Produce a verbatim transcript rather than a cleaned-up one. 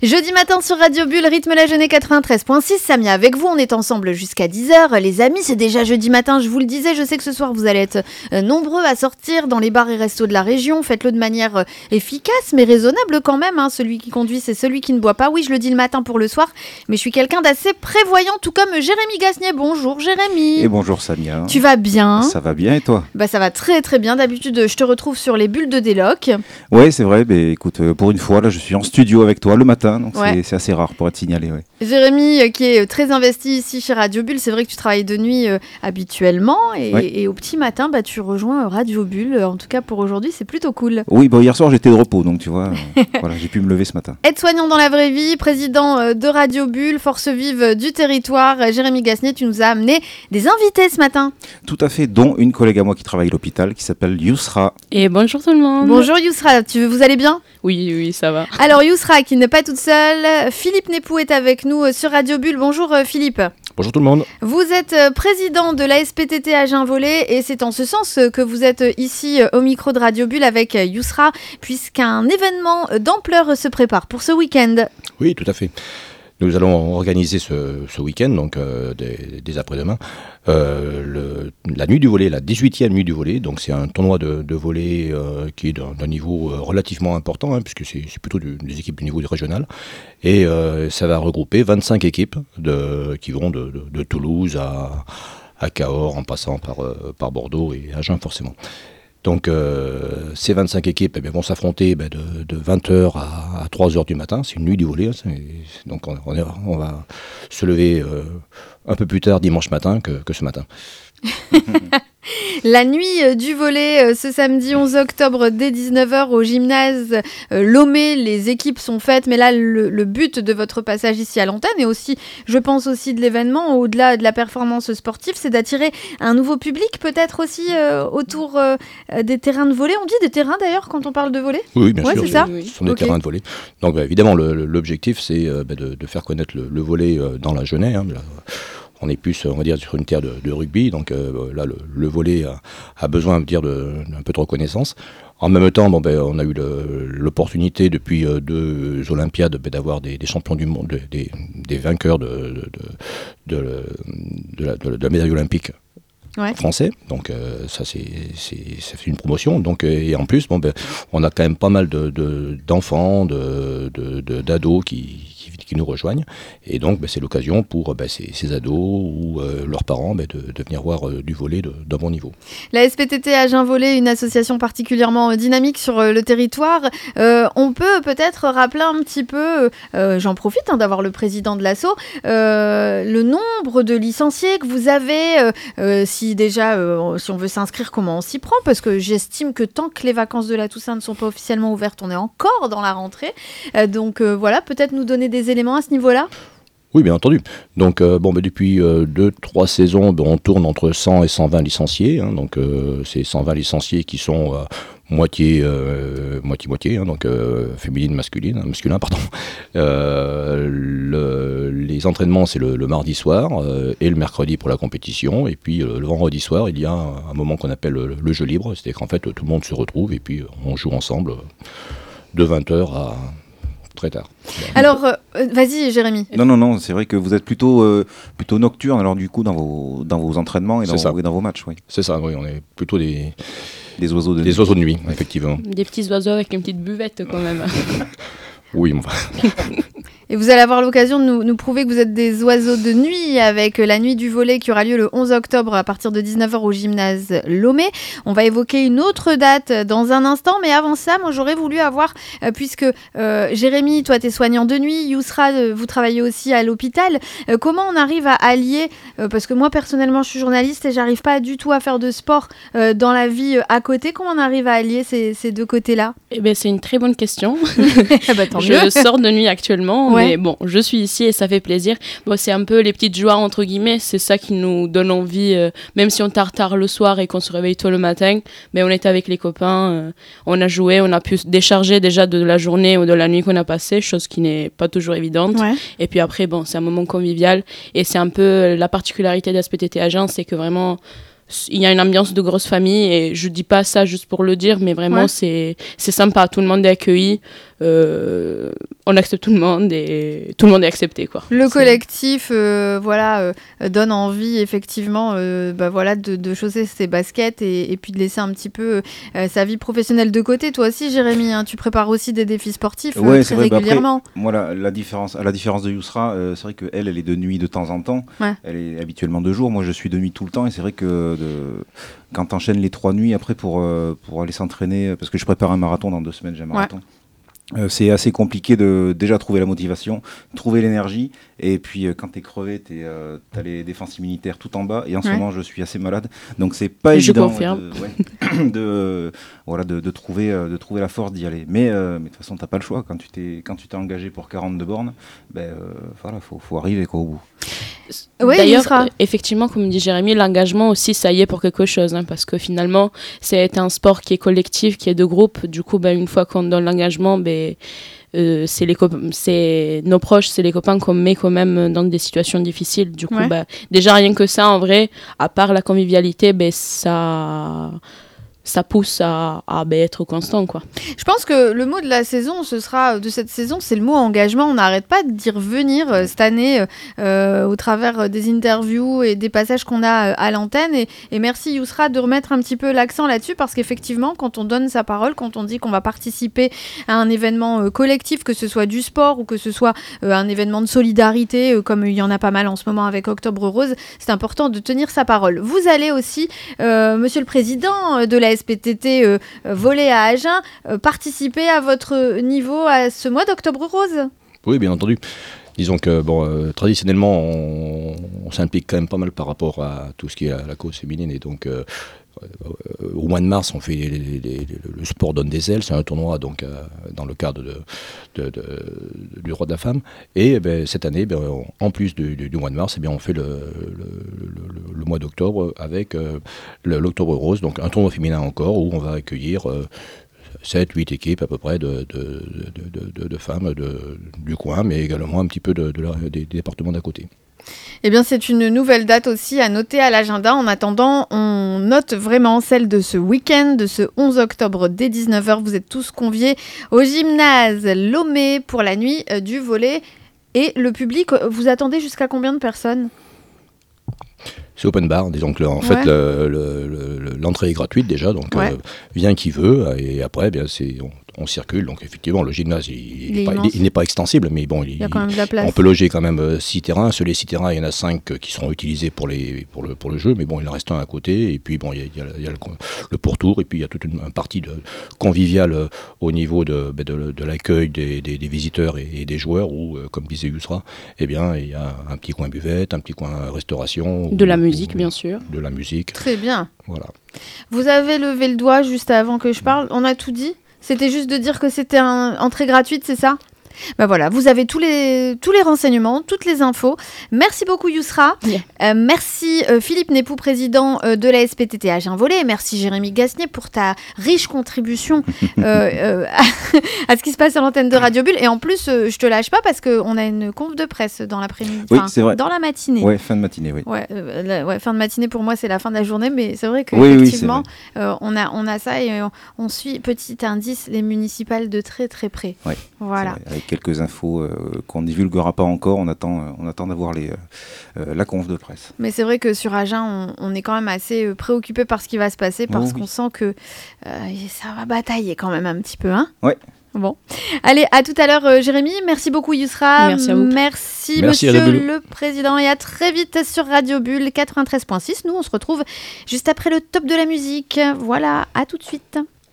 Jeudi matin sur Radio Bulle, rythme la journée quatre-vingt-treize virgule six. Samia avec vous, on est ensemble jusqu'à dix heures. Les amis, c'est déjà jeudi matin, je vous le disais, je sais que ce soir vous allez être euh, nombreux à sortir dans les bars et restos de la région. Faites-le de manière euh, efficace mais raisonnable quand même, hein. Celui qui conduit, c'est celui qui ne boit pas. Oui, je le dis le matin pour le soir, mais je suis quelqu'un d'assez prévoyant, tout comme Jérémy Gasnier. Bonjour Jérémy. Et bonjour Samia. Tu vas bien? Ça va bien et toi? Bah ça va très très bien. D'habitude, je te retrouve sur les bulles de Déloc. Ouais, c'est vrai. Mais écoute, pour une fois, là, je suis en studio avec toi le matin. Donc ouais. c'est, c'est assez rare pour être signalé. Ouais. Jérémy, euh, qui est très investi ici chez Radio Bulle, c'est vrai que tu travailles de nuit euh, habituellement et, ouais. et au petit matin, bah, tu rejoins Radio Bulle. En tout cas pour aujourd'hui, c'est plutôt cool. Oui, bon, hier soir j'étais de repos, donc tu vois, euh, voilà, j'ai pu me lever ce matin. Aide-soignant dans la vraie vie, président euh, de Radio Bulle, force vive du territoire, euh, Jérémy Gasnier, tu nous as amené des invités ce matin. Tout à fait, dont une collègue à moi qui travaille à l'hôpital qui s'appelle Yousra. Et bonjour tout le monde. Bonjour Yousra, tu, vous allez bien? Oui, oui, ça va. Alors Yousra, qui n'est pas toute seule, Philippe Nepou est avec nous sur Radio Bulle. Bonjour Philippe. Bonjour tout le monde. Vous êtes président de l'A S P T T Agen-Volée et c'est en ce sens que vous êtes ici au micro de Radio Bulle avec Yousra, puisqu'un événement d'ampleur se prépare pour ce week-end. Oui, tout à fait. Nous allons organiser ce, ce week-end, donc euh, dès, dès après-demain, euh, le, la nuit du volley, la dix-huitième nuit du volley. Donc c'est un tournoi de, de volley euh, qui est d'un, d'un niveau euh, relativement important, hein, puisque c'est, c'est plutôt du, des équipes du niveau régional. Et euh, ça va regrouper vingt-cinq équipes de, qui vont de, de, de Toulouse à, à Cahors, en passant par, euh, par Bordeaux et Agen forcément. Donc euh, ces vingt-cinq équipes eh bien, vont s'affronter ben, de, de vingt heures à, à trois heures du matin. C'est une nuit du volley. Hein, c'est, donc on, on, est, on va se lever euh, un peu plus tard dimanche matin que, que ce matin. La nuit du volley, ce samedi onze octobre dès dix-neuf heures au gymnase euh, Lomé. Les équipes sont faites, mais là le, le but de votre passage ici à l'antenne et aussi, je pense aussi de l'événement, au-delà de la performance sportive, c'est d'attirer un nouveau public peut-être aussi euh, autour euh, des terrains de volley. On dit des terrains d'ailleurs quand on parle de volley? Oui, bien ouais, sûr, c'est ça. Ce sont des okay. terrains de volley. Donc bah, évidemment le, le, l'objectif c'est euh, bah, de, de faire connaître le, le volley euh, dans la Genève. Hein, là, on est plus, on va dire, sur une terre de, de rugby, donc euh, là, le, le volley a, a besoin, de dire, de, d'un peu de reconnaissance. En même temps, bon, ben, on a eu le, l'opportunité depuis euh, deux Olympiades ben, d'avoir des, des champions du monde, des, des vainqueurs de, de, de, de, de, la, de la médaille olympique. Ouais. Français, donc euh, ça c'est, c'est ça fait une promotion, donc et en plus bon ben on a quand même pas mal de, de d'enfants, de, de, de d'ados qui, qui qui nous rejoignent et donc ben, c'est l'occasion pour ben, ces, ces ados ou euh, leurs parents ben, de, de venir voir euh, du volley de, d'un bon niveau. La S P T T Agen-Volée, une association particulièrement dynamique sur euh, le territoire. Euh, on peut peut-être rappeler un petit peu, euh, j'en profite hein, d'avoir le président de l'asso, euh, le nombre de licenciés que vous avez. Euh, euh, Si déjà, euh, si on veut s'inscrire, comment on s'y prend? Parce que j'estime que tant que les vacances de la Toussaint ne sont pas officiellement ouvertes, on est encore dans la rentrée. Euh, donc euh, voilà, peut-être nous donner des éléments à ce niveau-là? Oui, bien entendu. Donc, euh, bon, bah, depuis euh, deux, trois saisons, bah, on tourne entre cent et cent vingt licenciés. Hein, donc, euh, c'est cent vingt licenciés qui sont euh, moitié, euh, moitié, moitié. Hein, donc, euh, féminine, masculine, hein, masculin, pardon. Euh, le, les entraînements, c'est le, le mardi soir euh, et le mercredi pour la compétition. Et puis, euh, le vendredi soir, il y a un, un moment qu'on appelle le, le jeu libre. C'est-à-dire qu'en fait, tout le monde se retrouve et puis on joue ensemble de vingt heures à très tard. Alors, euh, vas-y Jérémy. Non, non, non, c'est vrai que vous êtes plutôt, euh, plutôt nocturne, alors du coup, dans vos, dans vos entraînements et dans, vos, et dans vos matchs. Oui. C'est ça, oui, on est plutôt des, des oiseaux de des nuit. oiseaux de nuit, effectivement. Des petits oiseaux avec une petite buvette quand même. Oui, enfin... Et vous allez avoir l'occasion de nous, nous prouver que vous êtes des oiseaux de nuit avec la nuit du volley qui aura lieu le onze octobre à partir de dix-neuf heures au gymnase Lomé. On va évoquer une autre date dans un instant, mais avant ça, moi j'aurais voulu avoir, euh, puisque euh, Jérémy, toi t'es soignant de nuit, Yousra, euh, vous travaillez aussi à l'hôpital, euh, comment on arrive à allier, euh, parce que moi personnellement je suis journaliste et j'arrive pas du tout à faire de sport euh, dans la vie euh, à côté, comment on arrive à allier ces, ces deux côtés-là? Eh ben, c'est une très bonne question. bah, tant je mieux. sors de nuit actuellement, ouais. mais bon, je suis ici et ça fait plaisir. Bon, c'est un peu les petites joies, entre guillemets, c'est ça qui nous donne envie, euh, même si on tard tard le soir et qu'on se réveille tôt le matin, mais on était avec les copains, euh, on a joué, on a pu décharger déjà de la journée ou de la nuit qu'on a passée, chose qui n'est pas toujours évidente. Ouais. Et puis après, bon, c'est un moment convivial et c'est un peu la particularité d'A S P T T Agen, c'est que vraiment... il y a une ambiance de grosse famille et je dis pas ça juste pour le dire, mais vraiment ouais. c'est, c'est sympa, tout le monde est accueilli. euh, on accepte tout le monde et tout le monde est accepté, quoi. Le c'est... collectif euh, voilà, euh, donne envie effectivement euh, bah, voilà, de, de chausser ses baskets et, et puis de laisser un petit peu euh, sa vie professionnelle de côté. Toi aussi, Jérémy, hein, tu prépares aussi des défis sportifs ouais, euh, très vrai, régulièrement. Bah après, moi, la, la différence, à la différence de Yousra, euh, c'est vrai qu'elle, elle est de nuit de temps en temps. Ouais. Elle est habituellement de jour. Moi, je suis de nuit tout le temps. Et c'est vrai que de, quand tu enchaînes les trois nuits après pour, euh, pour aller s'entraîner, parce que je prépare un marathon dans deux semaines, j'ai un marathon. Ouais. Euh, c'est assez compliqué de déjà trouver la motivation, trouver l'énergie, et puis euh, quand t'es crevé, t'es, euh, t'as les défenses immunitaires tout en bas, et en ce ouais. moment je suis assez malade, donc c'est pas Je évident confirme. de, ouais, de, euh, voilà, de, de, trouver, euh, de trouver la force d'y aller. Mais euh, mais de toute façon t'as pas le choix, quand tu t'es, quand tu t'es engagé pour quarante-deux bornes, ben, euh, voilà, faut, faut arriver quoi, au bout. Oui, d'ailleurs, sera... effectivement, comme dit Jérémy, l'engagement aussi, ça y est pour quelque chose, hein, parce que finalement, c'est un sport qui est collectif, qui est de groupe. Du coup, ben, une fois qu'on donne l'engagement, ben, euh, c'est, les cop- c'est nos proches, c'est les copains qu'on met quand même dans des situations difficiles. Du coup, ouais. ben, déjà, rien que ça, en vrai, à part la convivialité, ben, ça... ça pousse à, à ben, être constant, quoi. Je pense que le mot de la saison, ce sera de cette saison, c'est le mot engagement. On n'arrête pas d'y revenir euh, cette année euh, au travers des interviews et des passages qu'on a euh, à l'antenne. Et, et merci Yousra de remettre un petit peu l'accent là-dessus, parce qu'effectivement, quand on donne sa parole, quand on dit qu'on va participer à un événement euh, collectif, que ce soit du sport ou que ce soit euh, un événement de solidarité, euh, comme il y en a pas mal en ce moment avec Octobre Rose, c'est important de tenir sa parole. Vous allez aussi, euh, Monsieur le Président de la S P T T euh, volley à Agen, euh, participer à votre niveau à ce mois d'Octobre Rose ? Oui, bien entendu. Disons que bon, euh, traditionnellement, on, on s'implique quand même pas mal par rapport à tout ce qui est la, la cause féminine. Et donc, euh, euh, au mois de mars, on fait les, les, les, le sport donne des ailes. C'est un tournoi donc, euh, dans le cadre de, de, de, de, du droit de la femme. Et ben, cette année, ben, en plus du, du, du mois de mars, eh bien, on fait le, le, le, le mois d'octobre avec euh, le, l'Octobre Rose, donc un tournoi féminin encore, où on va accueillir euh, sept huit équipes à peu près de, de, de, de, de, de femmes de, du coin, mais également un petit peu de, de la, des, des départements d'à côté. Eh bien, c'est une nouvelle date aussi à noter à l'agenda. En attendant, on note vraiment celle de ce week-end, de ce onze octobre dès dix-neuf heures. Vous êtes tous conviés au gymnase Lomé pour la nuit du volley. Et le public, vous attendez jusqu'à combien de personnes ? C'est open bar, disons que en ouais. fait le, le, le, l'entrée est gratuite déjà, donc ouais. euh, vient qui veut, et après bien, c'est, on, on circule, donc effectivement le gymnase il, il, il, pas, il, il n'est pas extensible, mais bon, il, il y a quand même de la place. On peut loger quand même six terrains, sur les six terrains il y en a cinq qui seront utilisés pour, les, pour, le, pour le jeu, mais bon il en reste un à côté, et puis bon il y a, il y a, il y a le, le pourtour, et puis il y a toute une, une partie de, conviviale euh, au niveau de, de, de, de l'accueil des, des, des visiteurs et, et des joueurs, où euh, comme disait Yousra, eh bien il y a un petit coin buvette, un petit coin restauration. De la musique, bien sûr. De la musique. Très bien. Voilà. Vous avez levé le doigt juste avant que je parle. On a tout dit ? C'était juste de dire que c'était une entrée gratuite, c'est ça ? Ben voilà, vous avez tous les, tous les renseignements, toutes les infos. Merci beaucoup Yousra. Yeah. Euh, merci euh, Philippe Népou, président euh, de la S P T T Agen Volley. Merci Jérémy Gasnier pour ta riche contribution euh, euh, à, à ce qui se passe à l'antenne de Radio Bulle. Et en plus, euh, je te lâche pas parce qu'on a une conf de presse dans l'après-midi. Oui, c'est vrai. Dans la matinée. Ouais, fin de matinée, oui. Ouais, euh, la, ouais, fin de matinée pour moi, c'est la fin de la journée, mais c'est vrai qu'effectivement, oui, oui, euh, on, a, on a ça et on, on suit, petit indice, les municipales de très très près. Ouais, voilà. Avec quelques infos euh, qu'on ne divulguera pas encore, on attend, euh, on attend d'avoir les, euh, euh, la conf de presse. Mais c'est vrai que sur Agen, on, on est quand même assez euh, préoccupé par ce qui va se passer, parce oh, oui. qu'on sent que euh, ça va batailler quand même un petit peu. Hein ouais. Bon. Allez, à tout à l'heure euh, Jérémy. Merci beaucoup Yousra. Merci à vous. Merci, Merci Monsieur le Président. Et à très vite sur Radio Bulle quatre-vingt-treize virgule six. Nous, on se retrouve juste après le top de la musique. Voilà, à tout de suite.